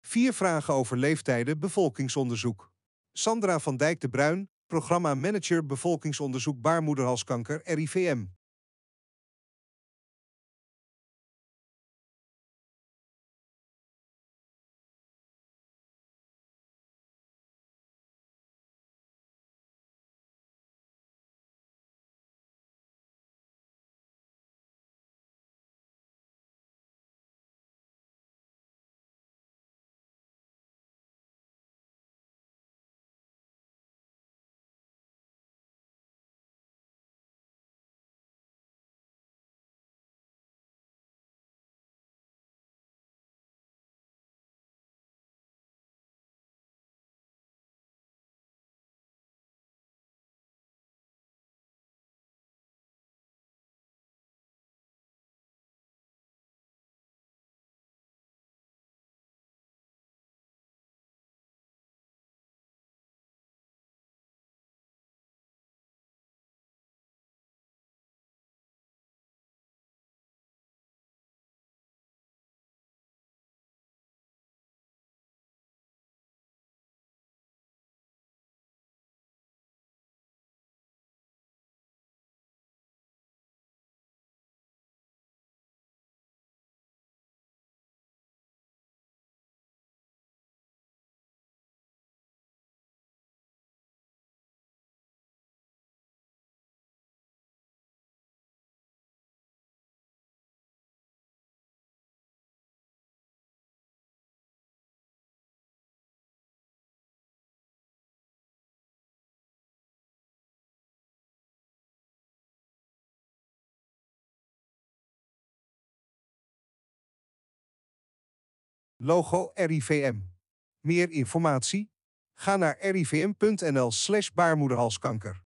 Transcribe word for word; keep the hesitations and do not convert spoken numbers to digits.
Vier vragen over leeftijden bevolkingsonderzoek. Sandra van Dijk de Bruin, programma manager bevolkingsonderzoek baarmoederhalskanker R I V M. Logo R I V M. Meer informatie? Ga naar r i v m punt n l slash baarmoederhalskanker.